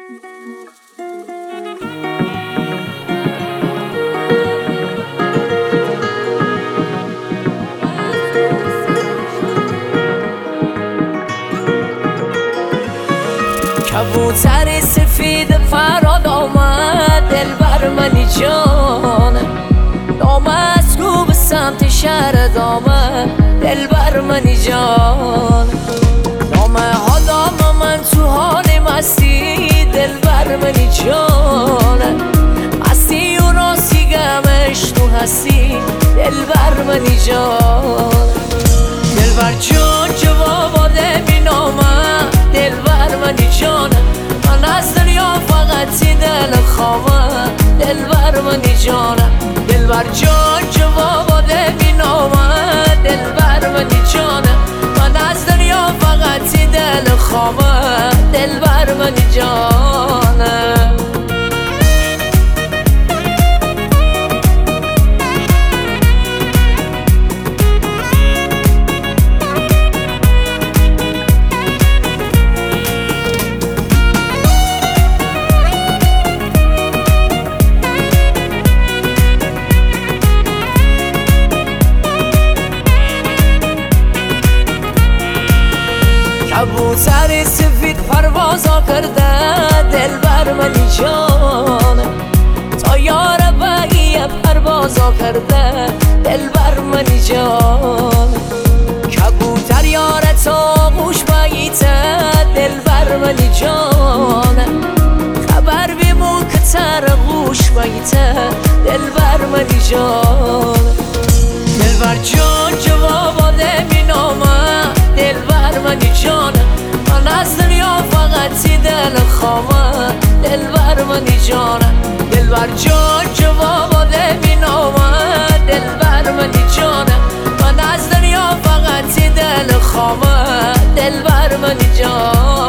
کبوتر سفید فراد آمد دلبر منی جان، آمد کو به سمت شهرت آمد دلبر منی جان. نامه ها دام من تو حال مستی دلبر منی جان، مستی و راستی گمش تو هستی دلبر منی جان. دلبر جان جواب آده بی نامه دلبر منی جان، من از دنیا فقط دل خامه دلبر منی جانم. دلبر جان جواب آده بی نامه دلبر منی جانم، من از دنیا فقط دل خامه دلبر منی جانم. کبوتر سفید پروازا کرده دلبر منی جان، طیار بقیه پروازا کرده دلبر منی جان. کبوتر یارت آغوش بگیته دلبر منی جان، خبر بیمون که تر غوش بگیته دلبر منی جان. دلبر جان جواب آده بی نامه دلبر منی جان، من از دنیا فقط دل خامه دلبر منی جانم. دلبر جان جواب آده بی نامه دلبر منی جانم، من از دنیا فقط دل خامه دلبر منی جان.